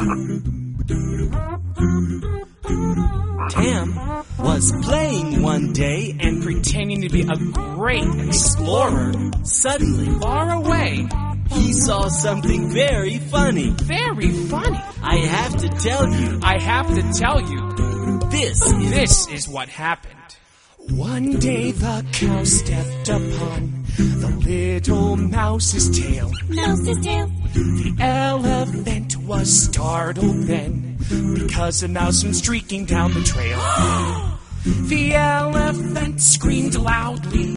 Tam was playing one day and pretending to be a great explorer. suddenly Far away. he saw something very funny. Very funny. I have to tell you, I have to tell you, this is what happened. One day the cow stepped upon the little mouse's tail. Mouse's tail. The elephant was startled then, because a mouse went streaking down the trail. The elephant screamed loudly.